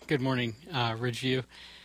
Good morning, Ridgeview.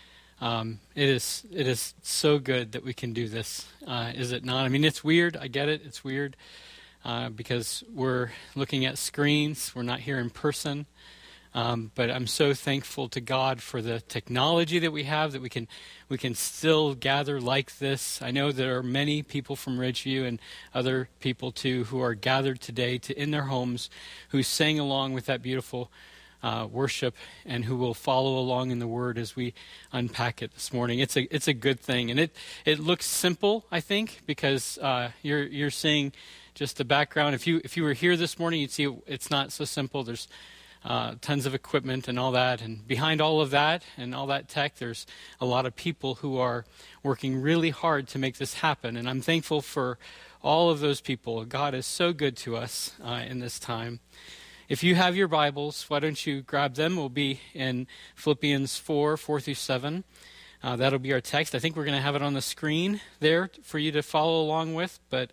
It is so good that we can do this, is it not? I mean, it's weird. I get it. It's weird because we're looking at screens. We're not here in person. But I'm so thankful to God for the technology that we have, that we can still gather like this. I know there are many people from Ridgeview and other people too who are gathered today in their homes, who sang along with that beautiful worship, and who will follow along in the Word as we unpack it this morning. It's a good thing, and it looks simple, I think, because you're seeing just the background. If you were here this morning, you'd see it's not so simple. There's tons of equipment and all that, and behind all of that and all that tech, there's a lot of people who are working really hard to make this happen, and I'm thankful for all of those people. God is so good to us in this time. If you have your Bibles, why don't you grab them? We'll be in Philippians 4 through 7. That'll be our text. I think we're going to have it on the screen there for you to follow along with, but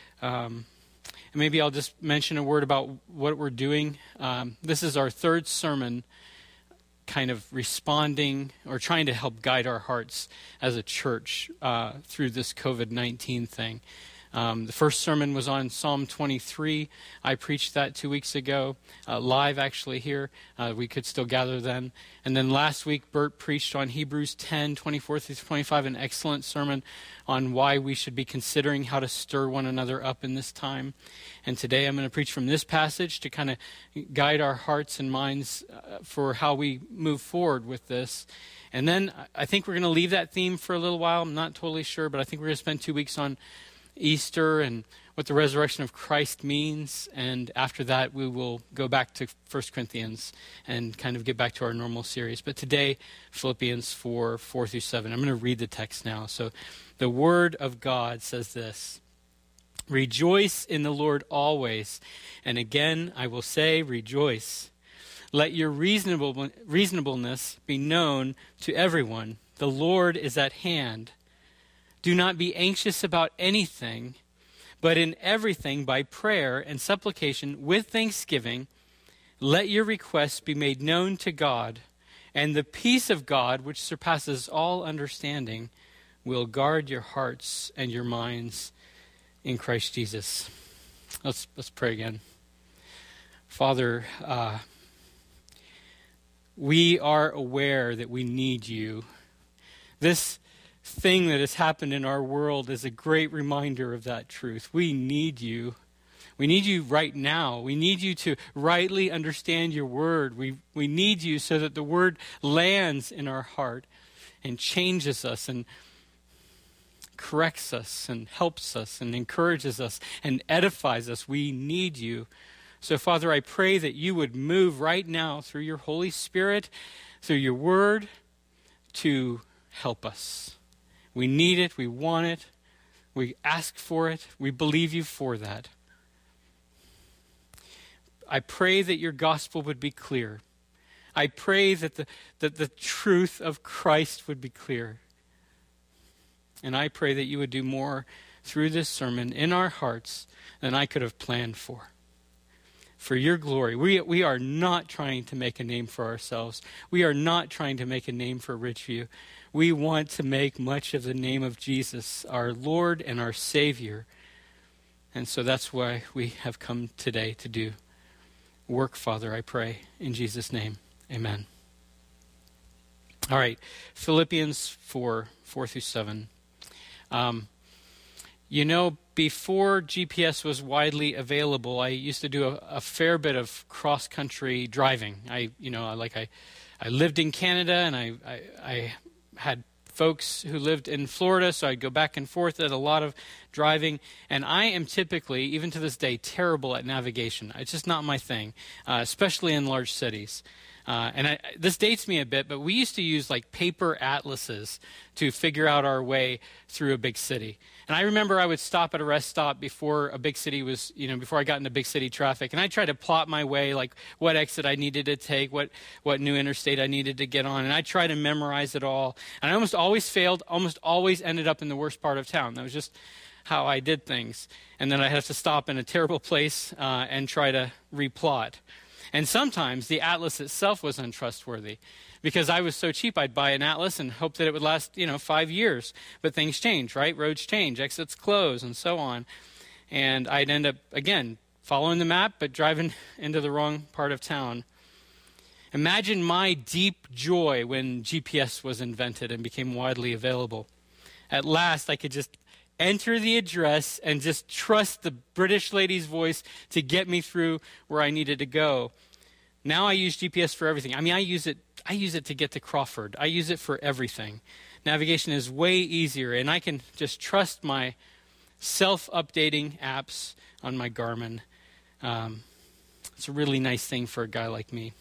maybe I'll just mention a word about what we're doing. This is our third sermon, kind of responding or trying to help guide our hearts as a church through this COVID-19 thing. The first sermon was on Psalm 23. I preached that 2 weeks ago, live actually here. We could still gather then. And then last week, Bert preached on Hebrews 10, 24 through 25, an excellent sermon on why we should be considering how to stir one another up in this time. And today I'm going to preach from this passage to kind of guide our hearts and minds for how we move forward with this. And then I think we're going to leave that theme for a little while. I'm not totally sure, but I think we're going to spend 2 weeks on Easter and what the resurrection of Christ means, and after that we will go back to 1 Corinthians and kind of get back to our normal series. But today, Philippians 4 through 7. I'm going to read the text now. So the Word of God says this: "Rejoice in the Lord always, and again I will say rejoice. Let your reasonableness be known to everyone. The Lord is at hand. Do not be anxious about anything, but in everything by prayer and supplication with thanksgiving, let your requests be made known to God, and the peace of God, which surpasses all understanding, will guard your hearts and your minds in Christ Jesus." Let's pray again. Father, we are aware that we need you. This thing that has happened in our world is a great reminder of that truth. We need you. We need you right now. We need you to rightly understand your word. We need you so that the word lands in our heart and changes us and corrects us and helps us and encourages us and edifies us. We need you. So, Father, I pray that you would move right now through your Holy Spirit, through your word, to help us. We need it. We want it. We ask for it. We believe you for that. I pray that your gospel would be clear. I pray that the truth of Christ would be clear. And I pray that you would do more through this sermon in our hearts than I could have planned for. For your glory. We are not trying to make a name for ourselves. We are not trying to make a name for Ridgeview. We want to make much of the name of Jesus, our Lord and our Savior. And so that's why we have come today to do. Work, Father, I pray, in Jesus' name. Amen. All right, Philippians 4 through 7. Before GPS was widely available, I used to do a fair bit of cross-country driving. I lived in Canada, and I had folks who lived in Florida, so I'd go back and forth at a lot of driving. And I am typically, even to this day, terrible at navigation. It's just not my thing, especially in large cities. This dates me a bit, but we used to use like paper atlases to figure out our way through a big city. And I remember I would stop at a rest stop before a big city was, before I got into big city traffic, and I tried to plot my way, like what exit I needed to take, what new interstate I needed to get on, and I tried to memorize it all. And I almost always failed, almost always ended up in the worst part of town. That was just how I did things. And then I'd have to stop in a terrible place and try to replot. And sometimes the atlas itself was untrustworthy. Because I was so cheap, I'd buy an atlas and hope that it would last, 5 years. But things change, right? Roads change, exits close, and so on. And I'd end up, again, following the map, but driving into the wrong part of town. Imagine my deep joy when GPS was invented and became widely available. At last, I could just enter the address and just trust the British lady's voice to get me through where I needed to go. Now I use GPS for everything. I use it to get to Crawford. I use it for everything. Navigation is way easier, and I can just trust my self-updating apps on my Garmin. It's a really nice thing for a guy like me.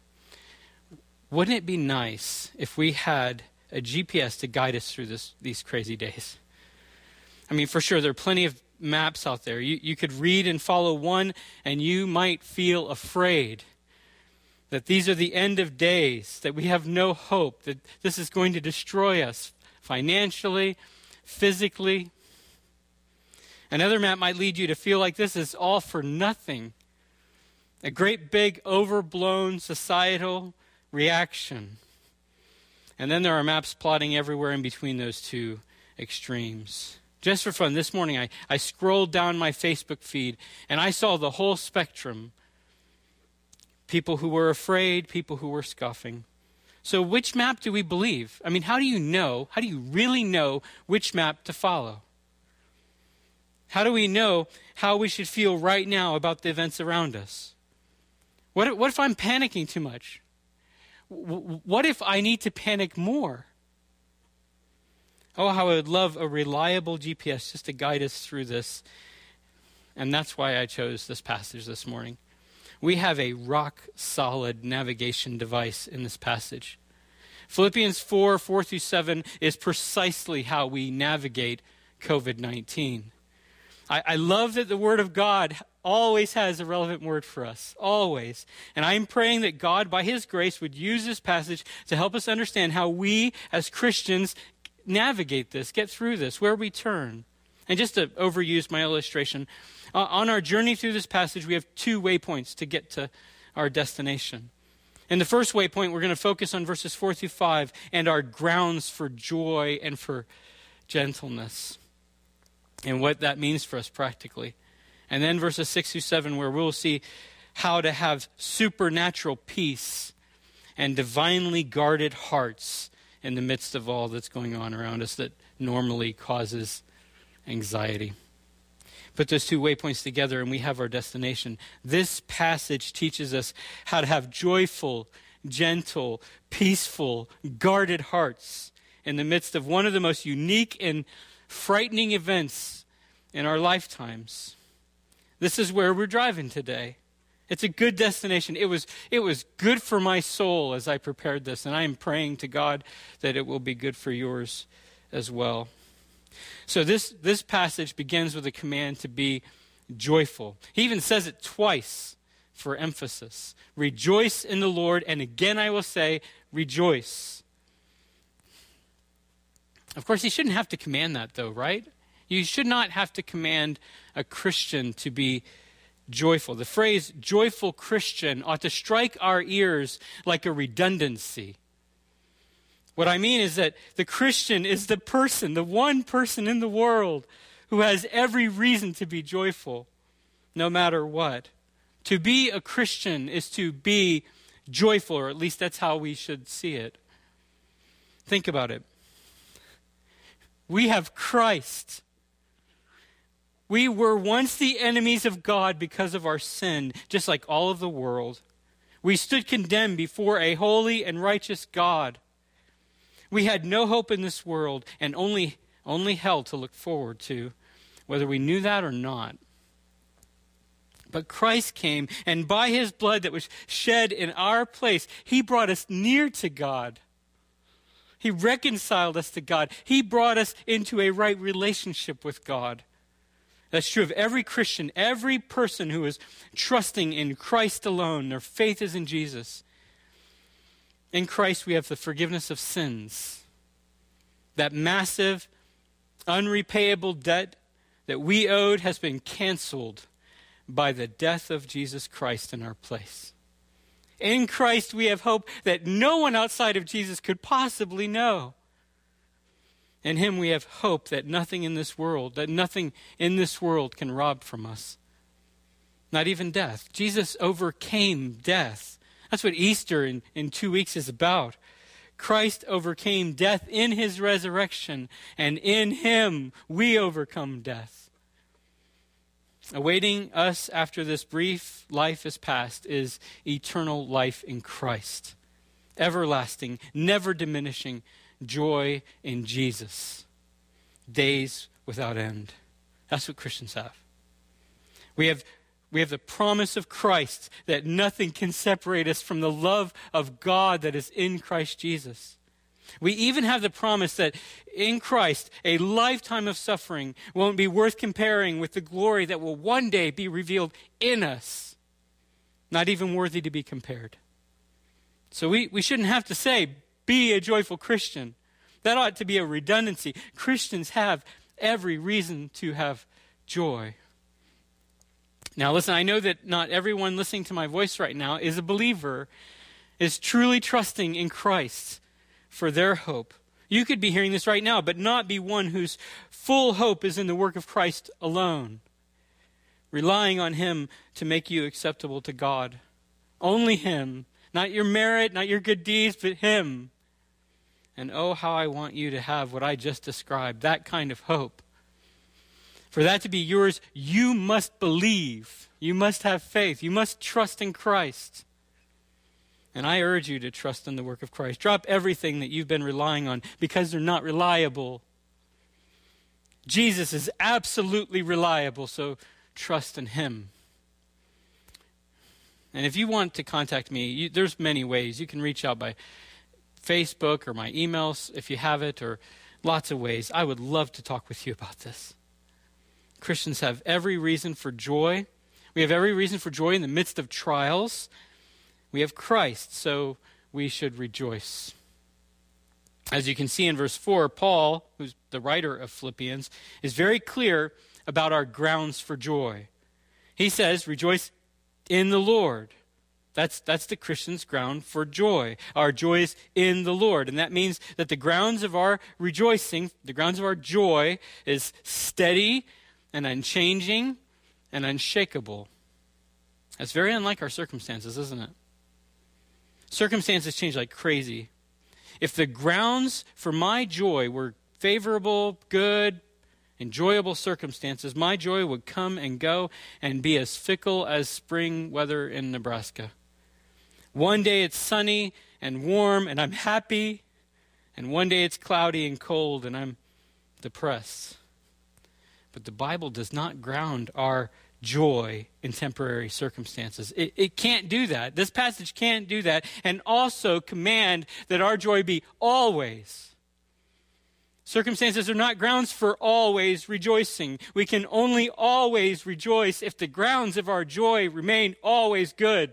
Wouldn't it be nice if we had a GPS to guide us through these crazy days? For sure, there are plenty of maps out there. You could read and follow one, and you might feel afraid that these are the end of days, that we have no hope, that this is going to destroy us financially, physically. Another map might lead you to feel like this is all for nothing. A great big overblown societal reaction. And then there are maps plotting everywhere in between those two extremes. Just for fun, this morning I scrolled down my Facebook feed and I saw the whole spectrum. People who were afraid, people who were scoffing. So which map do we believe? How do you really know which map to follow? How do we know how we should feel right now about the events around us? What if I'm panicking too much? What if I need to panic more? Oh, how I would love a reliable GPS just to guide us through this. And that's why I chose this passage this morning. We have a rock-solid navigation device in this passage. Philippians 4:4-7 is precisely how we navigate COVID-19. I love that the Word of God always has a relevant word for us, always. And I'm praying that God, by His grace, would use this passage to help us understand how we, as Christians, navigate this, get through this, where we turn. And just to overuse my illustration, on our journey through this passage, we have 2 waypoints to get to our destination. In the first waypoint, we're going to focus on verses 4-5 and our grounds for joy and for gentleness and what that means for us practically. And then verses 6-7, where we'll see how to have supernatural peace and divinely guarded hearts in the midst of all that's going on around us that normally causes anxiety. Put those 2 waypoints together and we have our destination. This passage teaches us how to have joyful, gentle, peaceful, guarded hearts in the midst of one of the most unique and frightening events in our lifetimes. This is where we're driving today. It's a good destination. It was good for my soul as I prepared this, and I am praying to God that it will be good for yours as well. So this passage begins with a command to be joyful. He even says it twice for emphasis. Rejoice in the Lord, and again I will say, rejoice. Of course, he shouldn't have to command that though, right? You should not have to command a Christian to be joyful. The phrase joyful Christian ought to strike our ears like a redundancy. What I mean is that the Christian is the person, the one person in the world who has every reason to be joyful, no matter what. To be a Christian is to be joyful, or at least that's how we should see it. Think about it. We have Christ. We were once the enemies of God because of our sin, just like all of the world. We stood condemned before a holy and righteous God. We had no hope in this world and only hell to look forward to, whether we knew that or not. But Christ came, and by his blood that was shed in our place, he brought us near to God. He reconciled us to God. He brought us into a right relationship with God. That's true of every Christian, every person who is trusting in Christ alone. Their faith is in Jesus. In Christ, we have the forgiveness of sins. That massive, unrepayable debt that we owed has been canceled by the death of Jesus Christ in our place. In Christ we have hope that no one outside of Jesus could possibly know. In him we have hope that nothing in this world can rob from us. Not even death. Jesus overcame death. That's what Easter in 2 weeks is about. Christ overcame death in his resurrection, and in him we overcome death. Awaiting us after this brief life is past is eternal life in Christ. Everlasting, never diminishing joy in Jesus. Days without end. That's what Christians have. We have the promise of Christ that nothing can separate us from the love of God that is in Christ Jesus. We even have the promise that in Christ, a lifetime of suffering won't be worth comparing with the glory that will one day be revealed in us. Not even worthy to be compared. So we shouldn't have to say, be a joyful Christian. That ought to be a redundancy. Christians have every reason to have joy. Now listen, I know that not everyone listening to my voice right now is a believer, is truly trusting in Christ for their hope. You could be hearing this right now, but not be one whose full hope is in the work of Christ alone, relying on him to make you acceptable to God. Only him, not your merit, not your good deeds, but him. And oh, how I want you to have what I just described, that kind of hope. For that to be yours, you must believe. You must have faith. You must trust in Christ. And I urge you to trust in the work of Christ. Drop everything that you've been relying on because they're not reliable. Jesus is absolutely reliable, so trust in him. And if you want to contact me, there's many ways. You can reach out by Facebook or my emails if you have it, or lots of ways. I would love to talk with you about this. Christians have every reason for joy. We have every reason for joy in the midst of trials. We have Christ, so we should rejoice. As you can see in verse 4, Paul, who's the writer of Philippians, is very clear about our grounds for joy. He says, rejoice in the Lord. That's the Christian's ground for joy. Our joy is in the Lord. And that means that the grounds of our rejoicing, the grounds of our joy is steady and unchanging and unshakable. That's very unlike our circumstances, isn't it? Circumstances change like crazy. If the grounds for my joy were favorable, good, enjoyable circumstances, my joy would come and go and be as fickle as spring weather in Nebraska. One day it's sunny and warm and I'm happy, and one day it's cloudy and cold and I'm depressed. But the Bible does not ground our joy in temporary circumstances. It can't do that. This passage can't do that, and also command that our joy be always. Circumstances are not grounds for always rejoicing. We can only always rejoice if the grounds of our joy remain always good.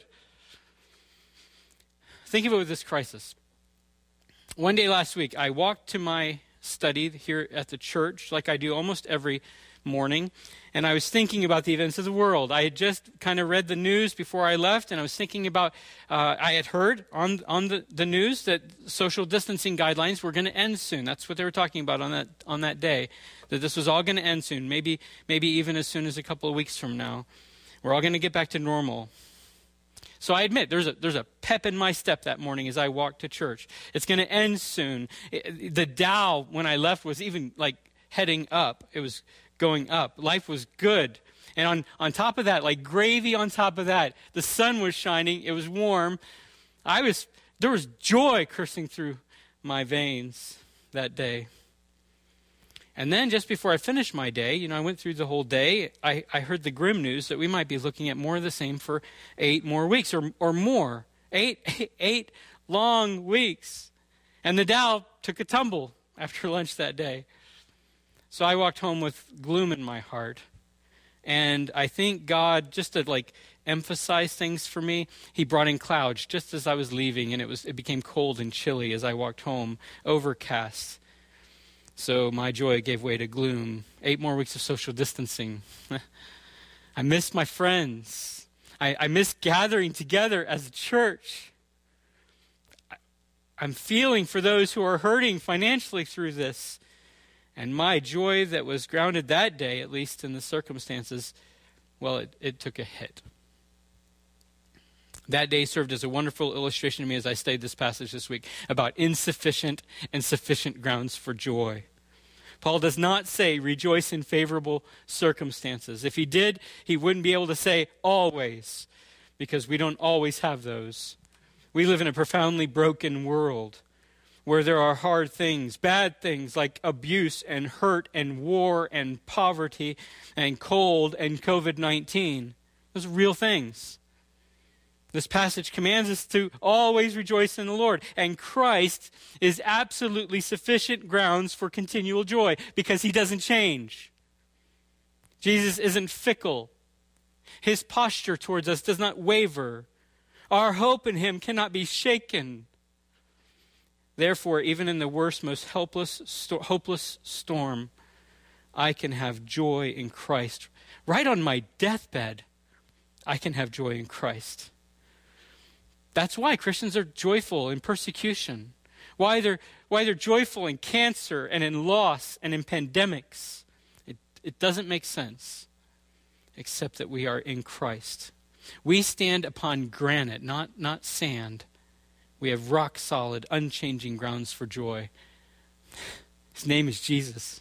Think of it with this crisis. One day last week, I walked to my study here at the church, like I do almost every morning, and I was thinking about the events of the world. I had just kind of read the news before I left, and I was thinking about, I had heard on the news that social distancing guidelines were going to end soon. That's what they were talking about on that day, that this was all going to end soon, maybe even as soon as a couple of weeks from now. We're all going to get back to normal. So I admit, there's a pep in my step that morning as I walked to church. It's going to end soon. The Dow, when I left, was even like heading up. It was going up. Life was good. And on top of that, like gravy on top of that, the sun was shining. It was warm. There was joy coursing through my veins that day. And then just before I finished my day, I went through the whole day, I heard the grim news that we might be looking at more of the same for 8 more weeks or more. Eight long weeks. And the Dow took a tumble after lunch that day. So I walked home with gloom in my heart. And I think God, just to emphasize things for me, he brought in clouds just as I was leaving, and it became cold and chilly as I walked home, overcast. So my joy gave way to gloom. 8 more weeks of social distancing. I missed my friends. I miss gathering together as a church. I'm feeling for those who are hurting financially through this. And my joy that was grounded that day, at least in the circumstances, well, it took a hit. That day served as a wonderful illustration to me as I studied this passage this week about insufficient and sufficient grounds for joy. Paul does not say rejoice in favorable circumstances. If he did, he wouldn't be able to say always, because we don't always have those. We live in a profoundly broken world where there are hard things, bad things like abuse and hurt and war and poverty and cold and COVID-19. Those are real things. This passage commands us to always rejoice in the Lord. And Christ is absolutely sufficient grounds for continual joy because he doesn't change. Jesus isn't fickle. His posture towards us does not waver. Our hope in him cannot be shaken. Therefore, even in the worst, most hopeless storm, I can have joy in Christ. Right on my deathbed, I can have joy in Christ. That's why Christians are joyful in persecution. Why they're joyful in cancer and in loss and in pandemics. It doesn't make sense, except that we are in Christ. We stand upon granite, not sand. We have rock solid, unchanging grounds for joy. His name is Jesus.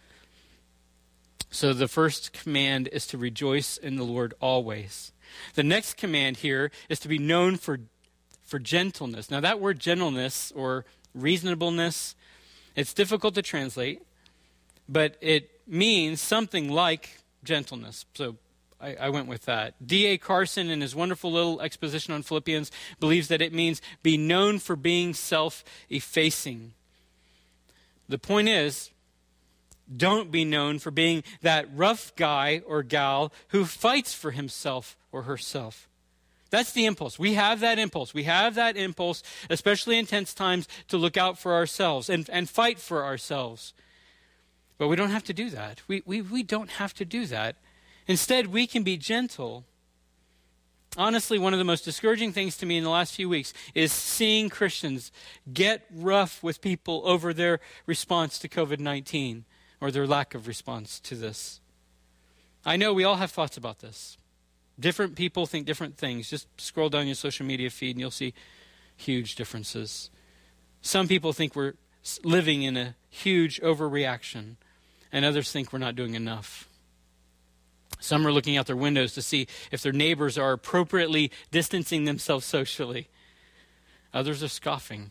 So the first command is to rejoice in the Lord always. The next command here is to be known for gentleness. Now that word gentleness or reasonableness, it's difficult to translate, but it means something like gentleness. So I went with that. D.A. Carson, in his wonderful little exposition on Philippians, believes that it means be known for being self-effacing. The point is, don't be known for being that rough guy or gal who fights for himself or herself. That's the impulse. We have that impulse. We have that impulse, especially in tense times, to look out for ourselves and fight for ourselves. But we don't have to do that. We don't have to do that. Instead, we can be gentle. Honestly, one of the most discouraging things to me in the last few weeks is seeing Christians get rough with people over their response to COVID-19 or their lack of response to this. I know we all have thoughts about this. Different people think different things. Just scroll down your social media feed and you'll see huge differences. Some people think we're living in a huge overreaction, and others think we're not doing enough. Some are looking out their windows to see if their neighbors are appropriately distancing themselves socially. Others are scoffing.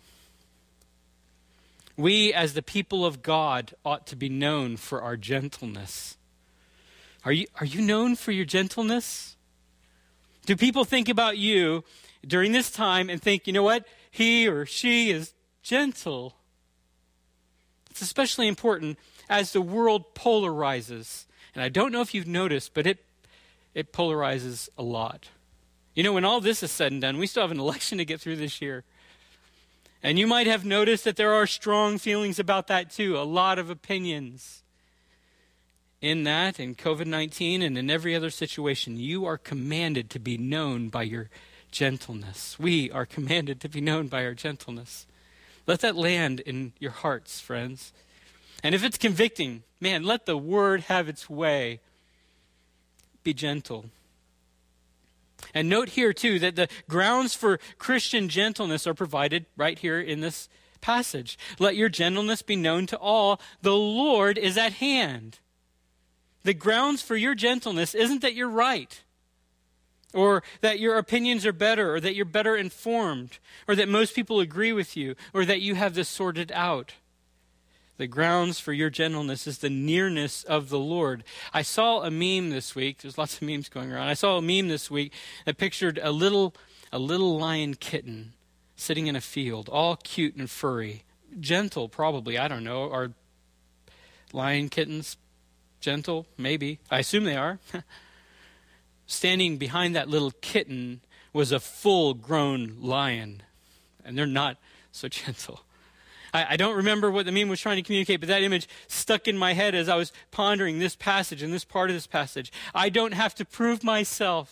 We, as the people of God, ought to be known for our gentleness. Are you known for your gentleness? Do people think about you during this time and think, you know what? He or she is gentle. It's especially important as the world polarizes. And I don't know if you've noticed, but it polarizes a lot. You know, when all this is said and done, we still have an election to get through this year. And you might have noticed that there are strong feelings about that too, a lot of opinions. In that, in COVID-19, and in every other situation, you are commanded to be known by your gentleness. We are commanded to be known by our gentleness. Let that land in your hearts, friends. And if it's convicting, man, let the word have its way. Be gentle. And note here, too, that the grounds for Christian gentleness are provided right here in this passage. Let your gentleness be known to all. The Lord is at hand. The grounds for your gentleness isn't that you're right, or that your opinions are better, or that you're better informed, or that most people agree with you, or that you have this sorted out. The grounds for your gentleness is the nearness of the Lord. I saw a meme this week. There's lots of memes going around. I saw a meme this week that pictured a little lion kitten sitting in a field, all cute and furry. Gentle, probably. I don't know. Are lion kittens gentle? Maybe. I assume they are. Standing behind that little kitten was a full-grown lion, and they're not so gentle. I don't remember what the meme was trying to communicate, but that image stuck in my head as I was pondering this passage and this part of this passage. I don't have to prove myself.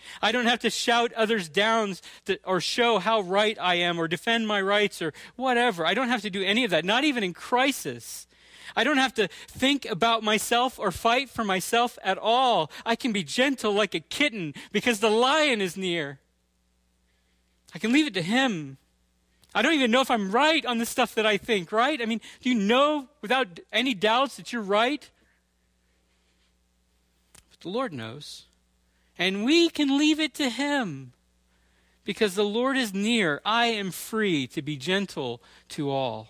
I don't have to shout others down or show how right I am or defend my rights or whatever. I don't have to do any of that, not even in crisis. I don't have to think about myself or fight for myself at all. I can be gentle like a kitten because the lion is near. I can leave it to him. I don't even know if I'm right on the stuff that I think, right? I mean, do you know without any doubts that you're right? But the Lord knows. And we can leave it to him because the Lord is near. I am free to be gentle to all.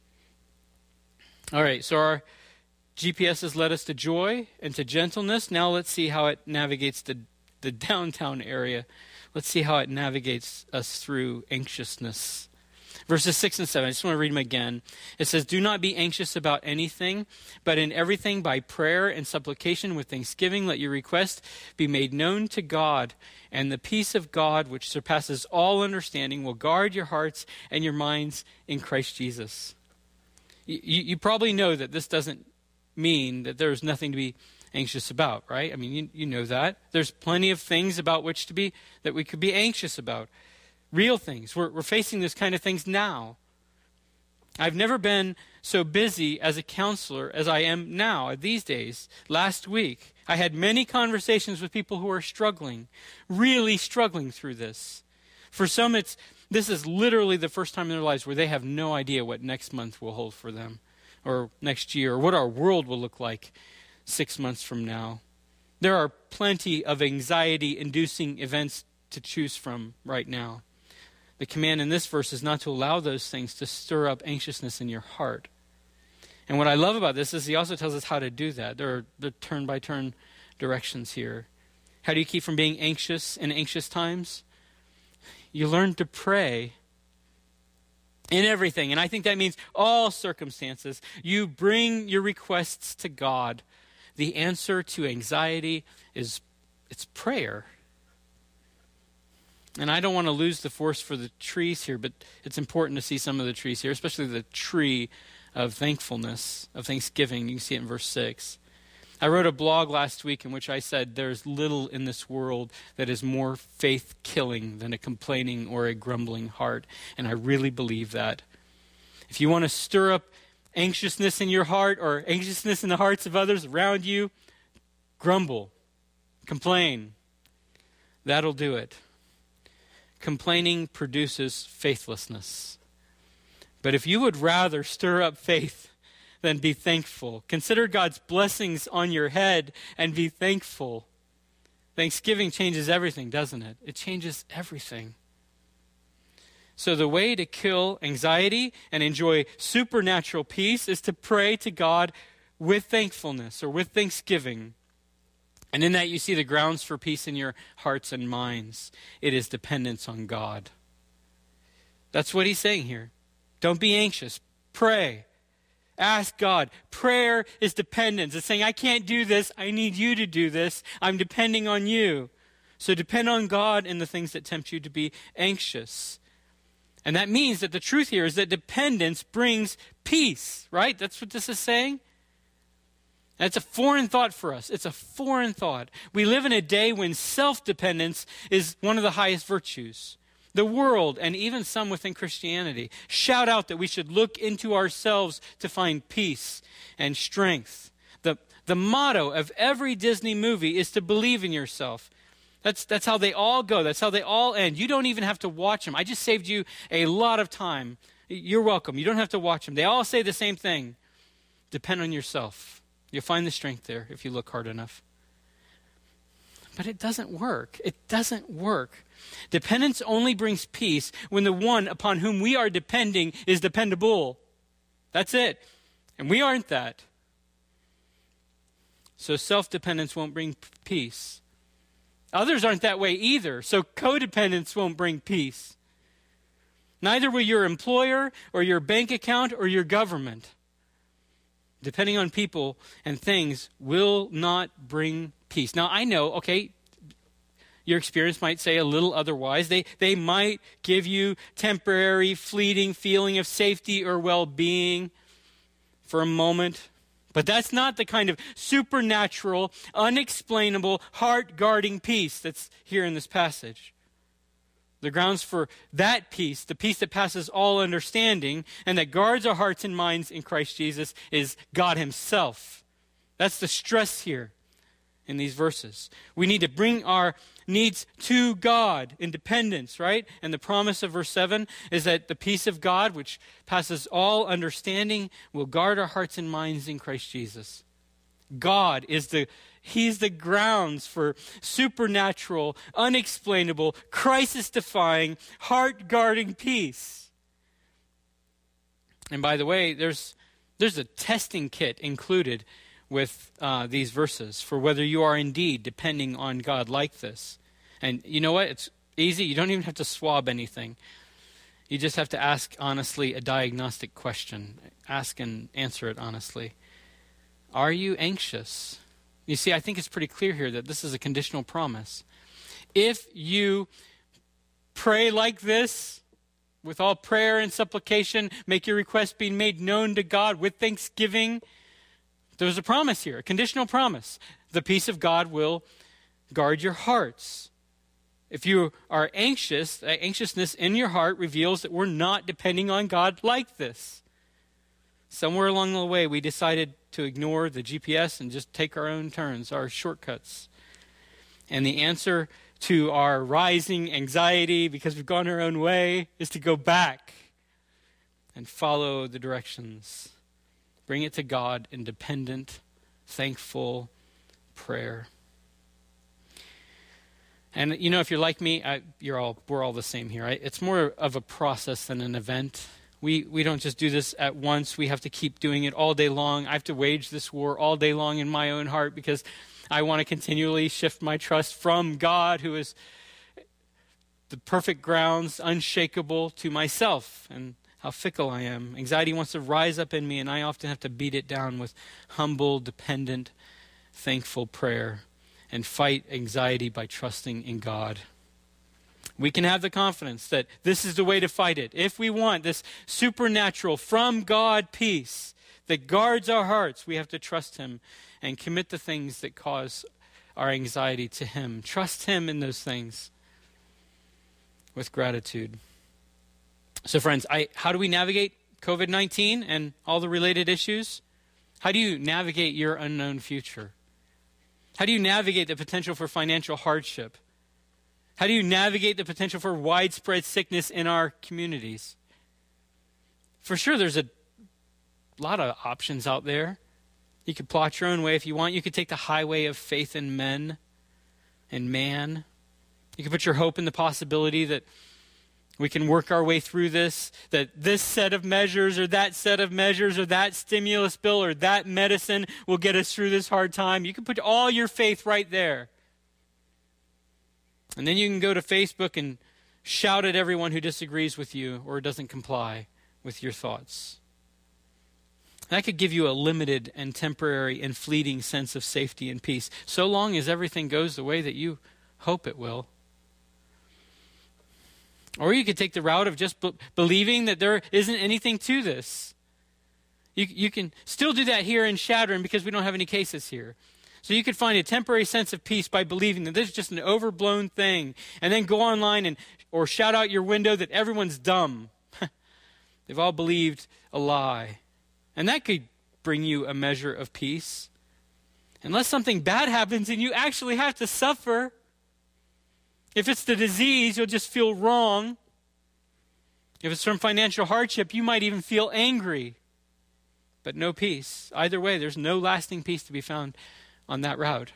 All right, so our GPS has led us to joy and to gentleness. Now let's see how it navigates the downtown area. Let's see how it navigates us through anxiousness. Verses 6 and 7, I just want to read them again. It says, "Do not be anxious about anything, but in everything by prayer and supplication with thanksgiving, let your request be made known to God. And the peace of God, which surpasses all understanding, will guard your hearts and your minds in Christ Jesus." You probably know that this doesn't mean that there's nothing to be anxious about, right? I mean, you know that. There's plenty of things about which that we could be anxious about. Real things. We're facing this kind of things now. I've never been so busy as a counselor as I am now these days. Last week, I had many conversations with people who are struggling, really struggling through this. For some, this is literally the first time in their lives where they have no idea what next month will hold for them, or next year, or what our world will look like 6 months from now. There are plenty of anxiety-inducing events to choose from right now. The command in this verse is not to allow those things to stir up anxiousness in your heart. And what I love about this is he also tells us how to do that. There are the turn-by-turn directions here. How do you keep from being anxious in anxious times? You learn to pray in everything. And I think that means all circumstances. You bring your requests to God. The answer to anxiety it's prayer. And I don't want to lose the forest for the trees here, but it's important to see some of the trees here, especially the tree of thankfulness, of thanksgiving. You can see it in verse 6. I wrote a blog last week in which I said there's little in this world that is more faith-killing than a complaining or a grumbling heart. And I really believe that. If you want to stir up anxiousness in your heart or anxiousness in the hearts of others around you, grumble, complain. That'll do it. Complaining produces faithlessness. But if you would rather stir up faith than be thankful, consider God's blessings on your head and be thankful. Thanksgiving changes everything, doesn't it? It changes everything. So the way to kill anxiety and enjoy supernatural peace is to pray to God with thankfulness or with thanksgiving. And in that you see the grounds for peace in your hearts and minds. It is dependence on God. That's what he's saying here. Don't be anxious. Pray. Ask God. Prayer is dependence. It's saying, I can't do this. I need you to do this. I'm depending on you. So depend on God in the things that tempt you to be anxious. And that means that the truth here is that dependence brings peace, right? That's what this is saying. And it's a foreign thought for us. It's a foreign thought. We live in a day when self-dependence is one of the highest virtues. The world, and even some within Christianity, shout out that we should look into ourselves to find peace and strength. The motto of every Disney movie is to believe in yourself. That's how they all go. That's how they all end. You don't even have to watch them. I just saved you a lot of time. You're welcome. You don't have to watch them. They all say the same thing. Depend on yourself. You'll find the strength there if you look hard enough. But it doesn't work. It doesn't work. Dependence only brings peace when the one upon whom we are depending is dependable. That's it. And we aren't that. So self-dependence won't bring peace. Others aren't that way either. So codependence won't bring peace. Neither will your employer or your bank account or your government. Depending on people and things will not bring peace. Now, I know, okay, your experience might say a little otherwise. They might give you temporary, fleeting feeling of safety or well-being for a moment. But that's not the kind of supernatural, unexplainable, heart-guarding peace that's here in this passage. The grounds for that peace, the peace that passes all understanding and that guards our hearts and minds in Christ Jesus, is God himself. That's the stress here in these verses. We need to bring our needs to God in dependence, right? And the promise of verse 7 is that the peace of God, which passes all understanding, will guard our hearts and minds in Christ Jesus. God is He's the grounds for supernatural, unexplainable, crisis-defying, heart-guarding peace. And by the way, there's a testing kit included with these verses for whether you are indeed depending on God like this. And you know what? It's easy. You don't even have to swab anything. You just have to ask honestly a diagnostic question. Ask and answer it honestly. Are you anxious? You see, I think it's pretty clear here that this is a conditional promise. If you pray like this, with all prayer and supplication, make your request being made known to God with thanksgiving, there's a promise here, a conditional promise. The peace of God will guard your hearts. If you are anxious, anxiousness in your heart reveals that we're not depending on God like this. Somewhere along the way, we decided to ignore the GPS and just take our own turns, our shortcuts. And the answer to our rising anxiety, because we've gone our own way, is to go back and follow the directions. Bring it to God in dependent, thankful prayer. And you know, if you're like me, we're all the same here. Right? It's more of a process than an event. We don't just do this at once. We have to keep doing it all day long. I have to wage this war all day long in my own heart because I want to continually shift my trust from God, who is the perfect grounds, unshakable, to myself and how fickle I am. Anxiety wants to rise up in me, and I often have to beat it down with humble, dependent, thankful prayer and fight anxiety by trusting in God. We can have the confidence that this is the way to fight it. If we want this supernatural, from God peace that guards our hearts, we have to trust him and commit the things that cause our anxiety to him. Trust him in those things with gratitude. So friends, how do we navigate COVID-19 and all the related issues? How do you navigate your unknown future? How do you navigate the potential for financial hardship? How do you navigate the potential for widespread sickness in our communities? For sure, there's a lot of options out there. You could plot your own way if you want. You could take the highway of faith in men and man. You could put your hope in the possibility that we can work our way through this, that this set of measures or that set of measures or that stimulus bill or that medicine will get us through this hard time. You can put all your faith right there. And then you can go to Facebook and shout at everyone who disagrees with you or doesn't comply with your thoughts. That could give you a limited and temporary and fleeting sense of safety and peace, so long as everything goes the way that you hope it will. Or you could take the route of just believing that there isn't anything to this. You can still do that here in Shadron because we don't have any cases here. So you could find a temporary sense of peace by believing that this is just an overblown thing, and then go online or shout out your window that everyone's dumb. They've all believed a lie. And that could bring you a measure of peace. Unless something bad happens and you actually have to suffer. If it's the disease, you'll just feel wrong. If it's from financial hardship, you might even feel angry. But no peace. Either way, there's no lasting peace to be found on that route.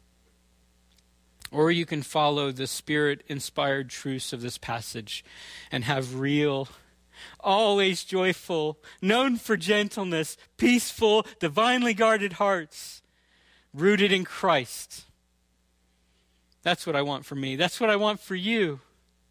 Or you can follow the Spirit-inspired truths of this passage and have real, always joyful, known for gentleness, peaceful, divinely guarded hearts, rooted in Christ. That's what I want for me. That's what I want for you.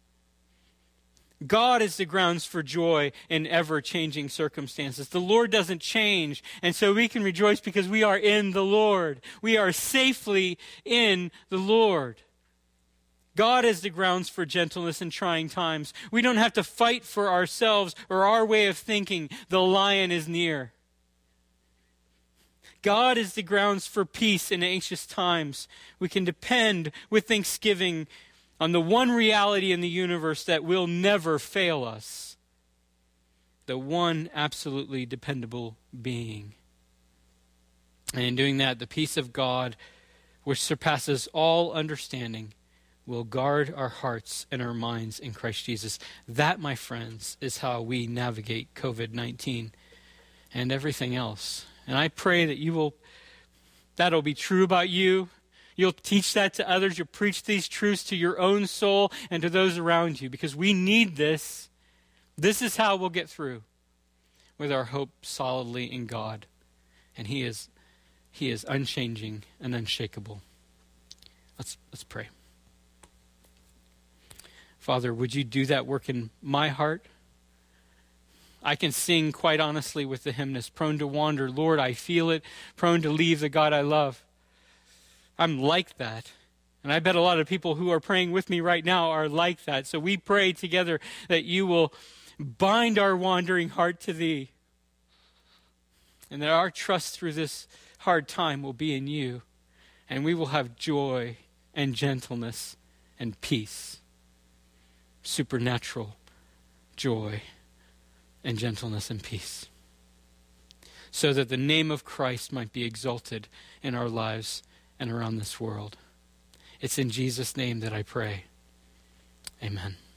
God is the grounds for joy in ever-changing circumstances. The Lord doesn't change, and so we can rejoice because we are in the Lord. We are safely in the Lord. God is the grounds for gentleness in trying times. We don't have to fight for ourselves or our way of thinking. The lion is near. God is the grounds for peace in anxious times. We can depend with thanksgiving on the one reality in the universe that will never fail us, the one absolutely dependable being. And in doing that, the peace of God, which surpasses all understanding, will guard our hearts and our minds in Christ Jesus. That, my friends, is how we navigate COVID-19 and everything else. And I pray that that'll be true about you. You'll teach that to others. You'll preach these truths to your own soul and to those around you, because we need this. This is how we'll get through, with our hope solidly in God. And He is unchanging and unshakable. Let's pray. Father, would you do that work in my heart? I can sing, quite honestly, with the hymnist, prone to wander. Lord, I feel it, prone to leave the God I love. I'm like that. And I bet a lot of people who are praying with me right now are like that. So we pray together that you will bind our wandering heart to thee, and that our trust through this hard time will be in you, and we will have joy and gentleness and peace, supernatural joy and gentleness and peace, so that the name of Christ might be exalted in our lives and around this world. It's in Jesus' name that I pray. Amen.